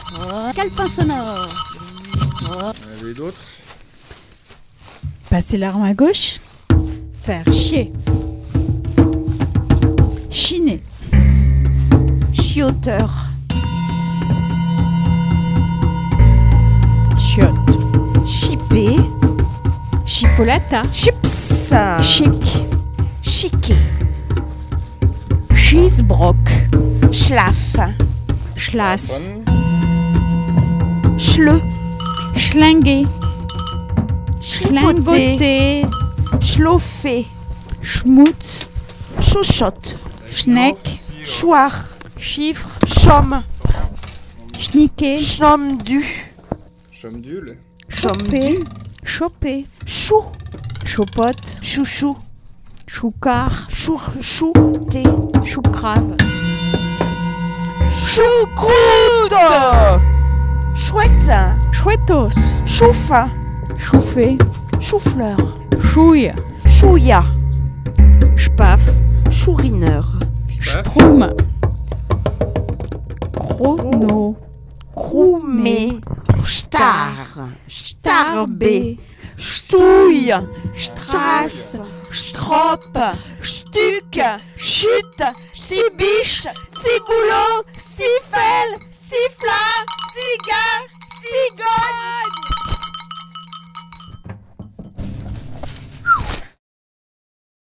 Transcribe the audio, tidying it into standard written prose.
Calepin sonore. Allez, d'autres. Passer l'arme à gauche. Faire chier. Chiner. Chioteur. Chiotte. Chipé. Chipolata. Chips. Chic. Chiqué. Cheesebrock. Schlaf. Schlass. Schleu. Schlinguer. Schlingoté. Schlingoter. Schloffé. Schmutz. Chochotte. Schneck. Choir. Chiffre. Chaume. Schniquer. Chomdu. Chomdule. Choper. Choper. Chou. Chopote. Chouchou. Choucard. Chouté. Choucrave. Choucroute. Chouette. Chouettos. Chouffe. Chouffé. Chou-fleur. Chouille. Chouilla. Spaf. Chourineur. Schtroumpf. Chrono. Croumé. Star. Starbé. Stouille. Strass. Strop. Stuc. Chute. Cibiche. Ciboulot.